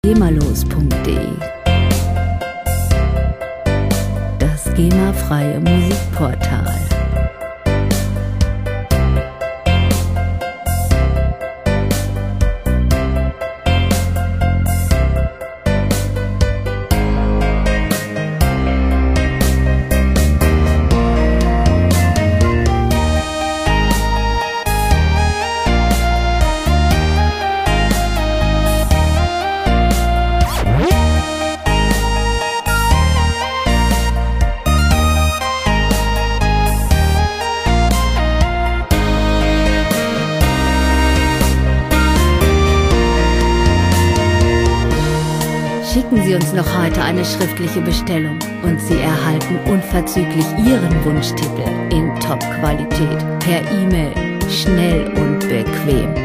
GEMAlos.de, das GEMA-freie Musikportal. Schicken Sie uns noch heute eine schriftliche Bestellung und Sie erhalten unverzüglich Ihren Wunschtitel in Top-Qualität per E-Mail, schnell und bequem.